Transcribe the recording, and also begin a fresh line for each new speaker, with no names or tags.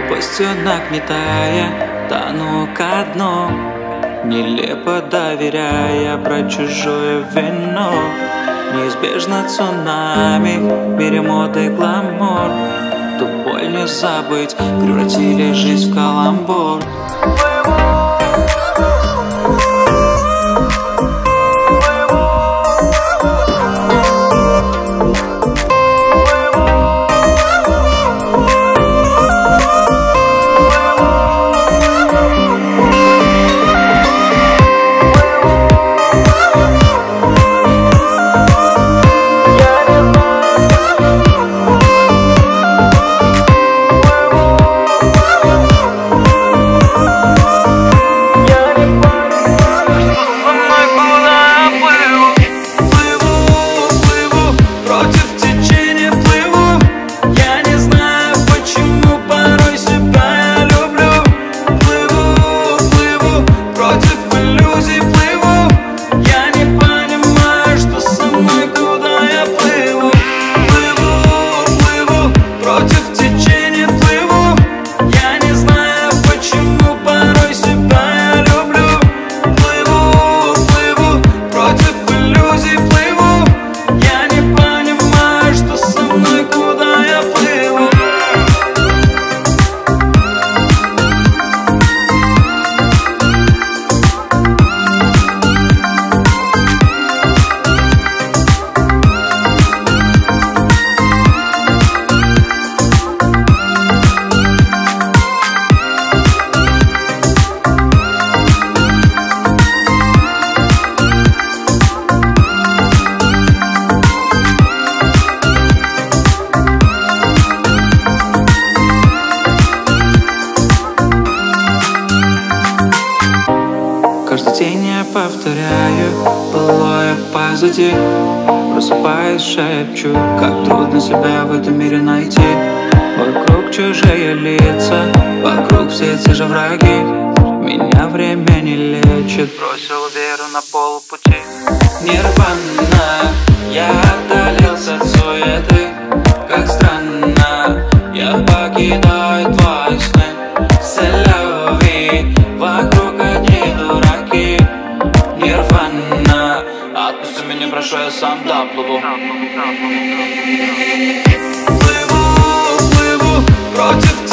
Пусть все нагнетая, тону ко дну, нелепо доверяя про чужое вино. Неизбежно цунами, в мире моды и гламур. Ту боль не забыть, превратили жизнь в каламбур. Каждый день я повторяю былое позади. Просыпаясь, шепчу, как трудно себя в этом мире найти. Вокруг чужие лица, вокруг все те же враги. Меня время не лечит, бросил веру на полпути. Нирвана, я отдалился от суеты. Как странно, я покидаю твои сны. Селяви, вокруг одни дураки. Нирвана, отпусти меня, прошу, я сам доплыву.
Плыву, плыву против